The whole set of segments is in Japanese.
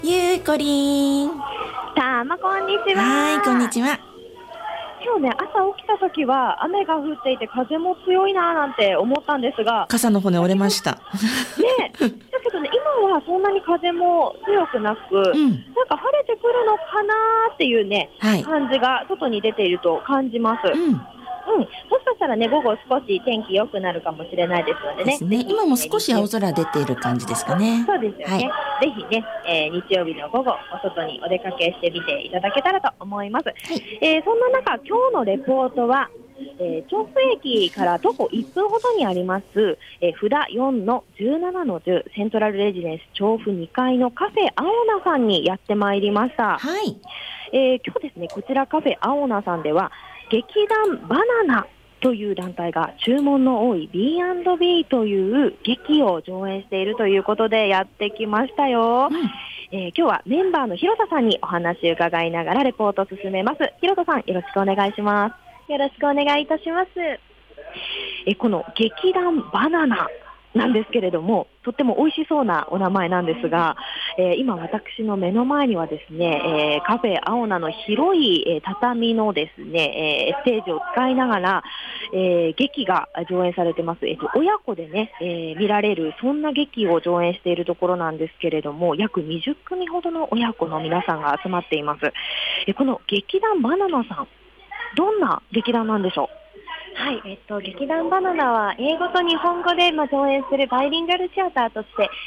ゆうこりん。 さあ、こんにちは。 はい、こんにちは。 今日ね、朝起きた時は雨が降っていて風も強いななんて思ったんですが、 傘の骨折れました。 ね、だけどね、今はそんなに風も強くなく、なんか晴れてくるのかなっていうね、感じが外に出ていると感じます。もしかしたらね、午後少し天気良くなるかもしれないですのでね。 ですね。今も少し青空出ている感じですかね。 そうですよね。ぜひね、日曜日の午後、お外にお出かけしてみていただけたらと思います。そんな中、今日のレポートは、調布駅から徒歩1分ほどにあります、札4-17-10セントラルレジデンス調布2階のカフェ青菜さんにやってまいりました。今日ですね、こちらカフェ青菜さんでは、劇団バナナという団体が注文の多い B&B という劇を上演しているということでやってきましたよ。今日はメンバーの広田さんにお話を伺いながらレポートを進めます。広田さん、よろしくお願いします。 よろしくお願いいたします。 この劇団バナナなんですけれども、とっても美味しそうなお名前なんですが、今私の目の前にはですね、カフェ青菜の広い、畳のですね、ステージを使いながら、劇が上演されてます。親子でね、見られるそんな劇を上演しているところなんですけれども、約20組ほどの親子の皆さんが集まっています。この劇団バナナさん、どんな劇団なんでしょう？ はい、劇団バナナは英語と日本語で、上演するバイリンガルシアターとして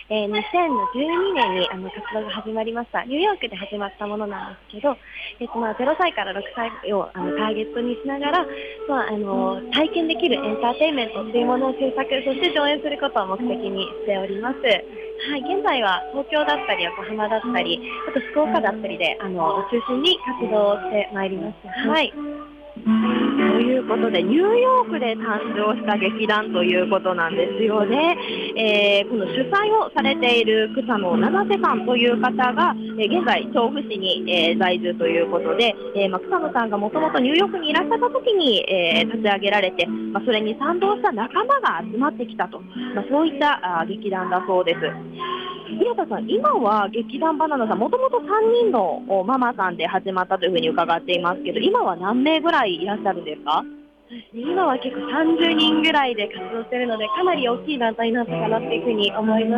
、2012年に活動が始まりました。ニューヨークで始まったものなんですけど、0歳から6歳をターゲットにしながら、体験できるエンターテインメントというものを制作、そして上演することを目的にしております。はい、現在は東京だったり横浜だったり、あと福岡だったりで中心に活動をしてまいります。はい。 ということでニューヨークで誕生した劇団ということなんですよね。この主催をされている草野七瀬さんという方が、現在調布市に、在住ということで、草野さんがもともとニューヨークにいらっしゃった時に、立ち上げられて、それに賛同した仲間が集まってきたと、そういった劇団だそうです。平田さん、今は劇団バナナさん、もともと3人のママさんで始まったというふうに伺っていますけど、今は何名ぐらいいらっしゃるんですか？ 今は結構30人ぐらいで活動しているので、かなり大きい団体になったかなというふうに思います。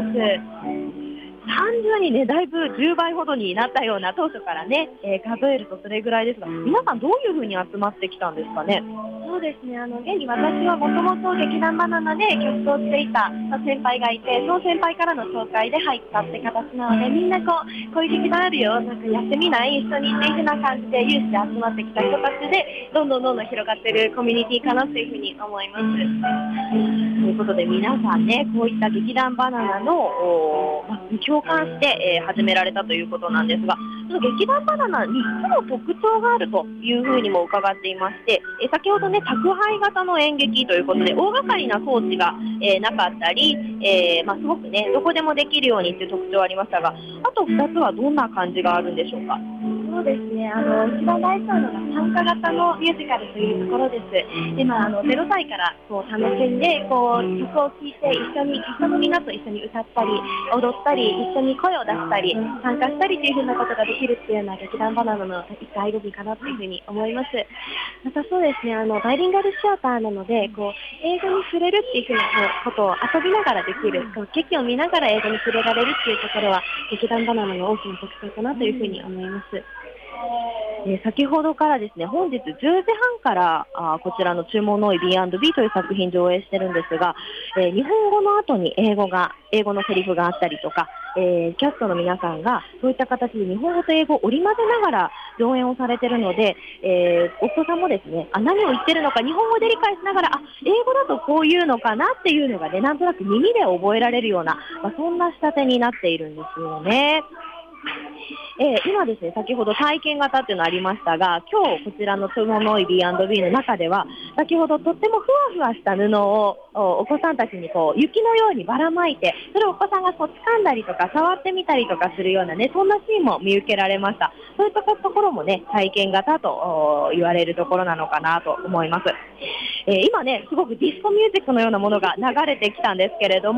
30人ね、だいぶ10倍ほどになったような、当初からね、数えるとそれぐらいですが、皆さんどういうふうに集まってきたんですかね？ そうですね、現に私はもともと劇団バナナで挙手をしていた先輩がいて、その先輩からの紹介で入ったって形なので、みんなこういう劇団あるよ、なんかやってみない？一緒にっていうふうな感じで有志で集まってきた人たちで、どんどん広がってるコミュニティかなというふうに思います。 ということで皆さんね、こういった劇団バナナの共感して、始められたということなんですが、その劇団バナナ3つの特徴があるというふうにも伺っていまして、先ほどね、宅配型の演劇ということで大掛かりな装置が、なかったり、すごくねどこでもできるようにという特徴ありましたが、あと2つはどんな感じがあるんでしょうか？ そうですね、一番大事なのが参加型のミュージカルというところです。今0歳から楽しんで曲を聴いて一緒に人のみんなと一緒に歌ったり踊ったり一緒に声を出したり参加したりというふうなことができるっていうのは劇団バナナの一回路かなというふうに思います。またそうですね、バイリンガルシアターなので英語に触れるっていうふうなことを遊びながらできる、劇を見ながら英語に触れられるっていうところは劇団バナナの大きな特徴かなというふうに思います。 先ほどからですね、本日10時半からこちらの注文の多い B&B という作品上映してるんですが、日本語の後に英語のセリフがあったりとか、キャストの皆さんがそういった形で日本語と英語を織り交ぜながら上演をされているので、夫さんもですね、何を言ってるのか日本語で理解しながら、英語だとこういうのかなっていうのがね、なんとなく耳で覚えられるような、そんな仕立てになっているんですよね。今ですね、先ほど体験型っていうのありましたが、今日こちらの注文の多い B&B の中では、先ほどとってもふわふわした布をお子さんたちに雪のようにばらまいて、それをお子さんが掴んだりとか触ってみたりとかするようなね、そんなシーンも見受けられました。そういったところもね、体験型と言われるところなのかなと思います。今ね、すごくディスコミュージックのようなものが流れてきたんですけれども、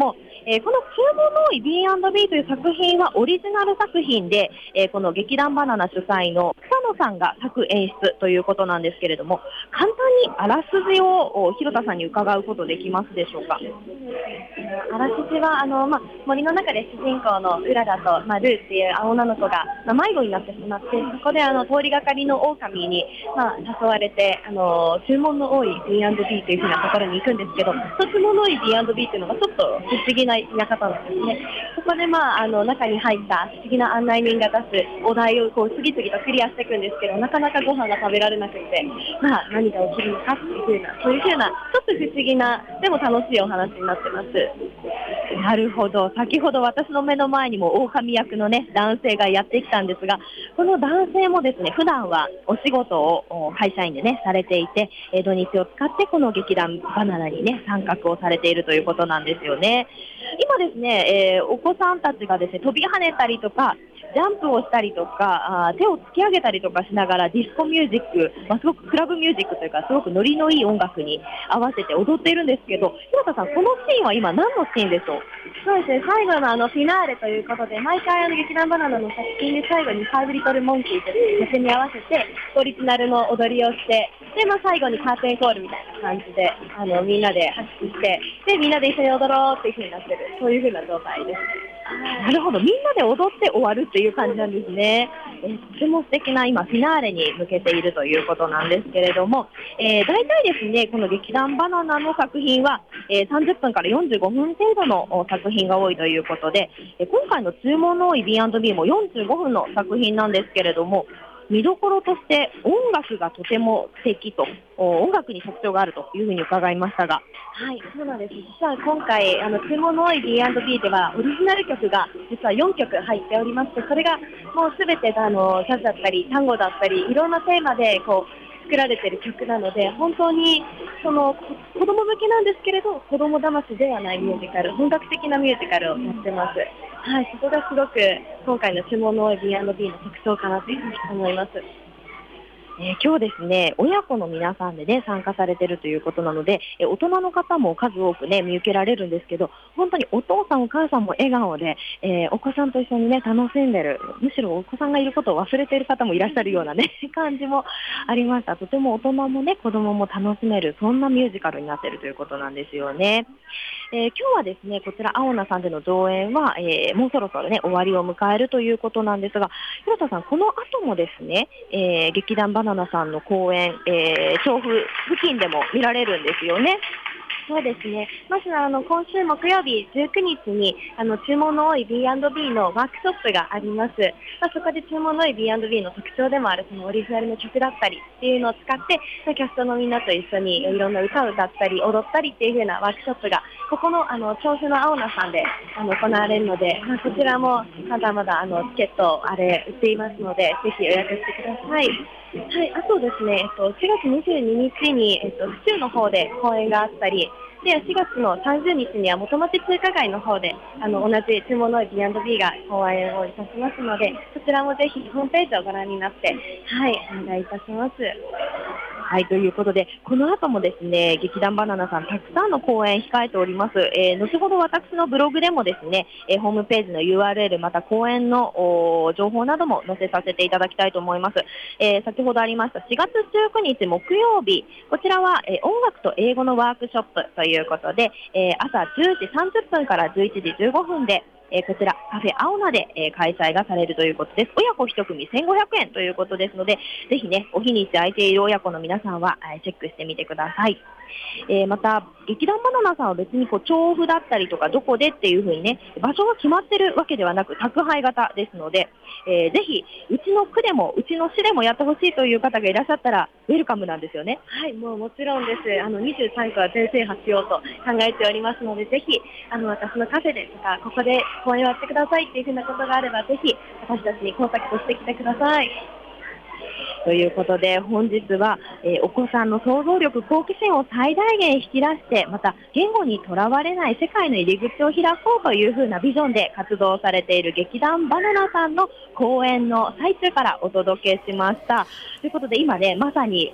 この注文の多い B&B という作品はオリジナル作品で、この劇団バナナ主催の草野さんが作演出ということなんですけれども、簡単にあらすじを広田さんに伺うことできますでしょうか。 あらすじは森の中で主人公のうららと、ルーっていう女の子が、迷子になってしまって、そこで通りがかりの狼に、誘われて注文の多い B&B というふうなところに行くんですけど、その注文の多い B&B っていうのがちょっと不思議な館なんですね。そこで、中に入った不思議な案内人が出すお題を次々とクリアしていくんですけど、なかなかご飯が食べられなくて、何が起きるのかっていうふうな、そういうふうなちょっと不思議なでも楽しいお話になってます。 なるほど。先ほど私の目の前にも狼役のね男性がやってきたんですが、この男性もですね普段はお仕事を会社員でねされていて、土日を使ってこの劇団バナナにね参画をされているということなんですよね。今ですね、お子さんたちがですね飛び跳ねたりとかジャンプをしたりとか手を突き上げたりとかしながらディスコミュージック、すごくクラブミュージックというかすごくノリのいい音楽に合わせて踊っているんですけど、広田さんこのシーンは今何のシーンでしょう。 そうですね、最後のフィナーレということで、毎回劇団バナナの作品で最後にハイブリトルモンキーという曲に合わせてオリジナルの踊りをして、で、最後にカーテンコールみたいな感じでみんなで拍手して、でみんなで一緒に踊ろうっていう風になってる、そういう風な状態です。 なるほど、みんなで踊って終わるっていう感じなんですね。とても素敵な今フィナーレに向けているということなんですけれども、大体ですねこの劇団バナナの作品は、30分から45分程度の作品が多いということで、今回の注文の多い B&B も45分の作品なんですけれども、見どころとして音楽がとても素敵と、音楽に特徴があるというふうに伺いましたが。 はい、そうなんです。実は今回注文の多い B&B ではオリジナル曲が実は4曲入っておりまして、それがもうすべてジャズだったり単語だったりいろんなテーマで作られている曲なので、本当に子供向けなんですけれど子供騙しではないミュージカル、本格的なミュージカルをやってます。はい、そこがすごく今回の注文の多い B&B の特徴かなというふうに思います。 今日ですね親子の皆さんでね参加されているということなので、大人の方も数多くね見受けられるんですけど、本当にお父さんお母さんも笑顔で、お子さんと一緒にね楽しんでる、むしろお子さんがいることを忘れている方もいらっしゃるようなね感じもありました。とても大人もね子供も楽しめる、そんなミュージカルになっているということなんですよね。今日はですねこちら青菜さんでの上演は、もうそろそろね終わりを迎えるということなんですが、広田さんこの後もですね、劇団バナナさんの公演、調布付近でも見られるんですよね。 そうですね。まず今週木曜日19日に注文の多い B&B のワークショップがあります。そこで注文の多い B&B の特徴でもあるそのオリジナルの曲だったりっていうのを使ってキャストのみんなと一緒にいろんな歌を歌ったり踊ったりっていう風なワークショップがここの調布の青菜さんで行われるので、こちらもまだまだチケット売っていますのでぜひ予約してください。はい、あとですね、4月22日に、府中の方で公演があったり、で4月の30日には元町中華街の方で同じ注文の多い B&B が公演をいたしますので、そちらもぜひホームページをご覧になって、はい、お願いいたします。 はい、ということでこの後もですね劇団バナナさんたくさんの公演控えております。後ほど私のブログでもですね、ホームページの URL また公演の情報なども載せさせていただきたいと思います。先ほどありました4月19日木曜日、こちらは、音楽と英語のワークショップということで、朝10時30分から11時15分でこちらカフェ青菜で、開催がされるということです。親子1組1500円ということですので、ぜひねお日にち空いている親子の皆さんは、チェックしてみてください。また劇団バナナさんは別に調布だったりとかどこでっていう風にね場所が決まってるわけではなく宅配型ですので、ぜひうちの区でもうちの市でもやってほしいという方がいらっしゃったらウェルカムなんですよね。 はい、もちろんです。23区は全制覇しようと考えておりますので、ぜひ私のカフェでとかここで公演をやってくださいっていう風なことがあれば、ぜひ私たちにコンタクトしてきてください。 ということで本日は、お子さんの想像力好奇心を最大限引き出して、また言語にとらわれない世界の入り口を開こうという風なビジョンで活動されている劇団バナナさんの公演の最中からお届けしました。ということで今ねまさに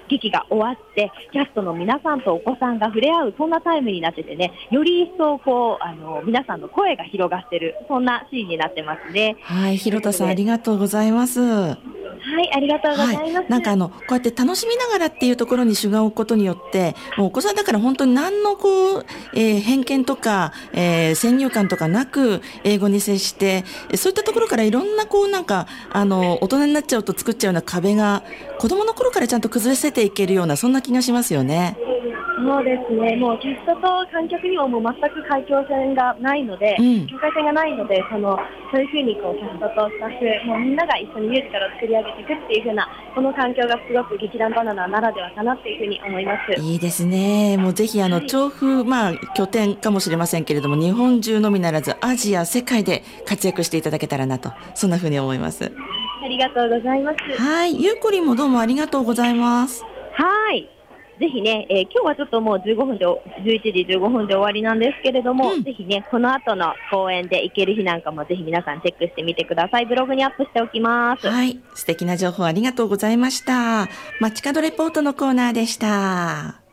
劇が終わってキャストの皆さんとお子さんが触れ合う、そんなタイムになっててね、より一層皆さんの声が広がってる、そんなシーンになってますね。 はい、広田さんありがとうございます。 はい、ありがとうございます。 はい、なんかこうやって楽しみながらっていうところに主眼を置くことによって、もうお子さんだから本当に何の偏見とか、先入観とかなく英語に接して、そういったところからいろんななんか大人になっちゃうと作っちゃうような壁が子供の頃からちゃんと崩せていけるような、そんな気がしますよね。 そうですね、もうキャストと観客にももう全く海峡線がないので、境界線がないので、そういうふうにキャストとスタッフ、もうみんなが一緒にミュージカルを作り上げていくっていうふうな、この環境がすごく劇団バナナならではかなっていうふうに思います。 いいですね。もうぜひ調布、拠点かもしれませんけれども、日本中のみならずアジア、世界で活躍していただけたらなと、そんなふうに思います。 ありがとうございます。 はい、ゆうこりんもどうもありがとうございます。 はい。ぜひね、今日はちょっともう11時15分で終わりなんですけれども、ぜひね、この後の公演で行ける日なんかもぜひ皆さんチェックしてみてください。ブログにアップしておきます。 はい、素敵な情報ありがとうございました。街角レポートのコーナーでした。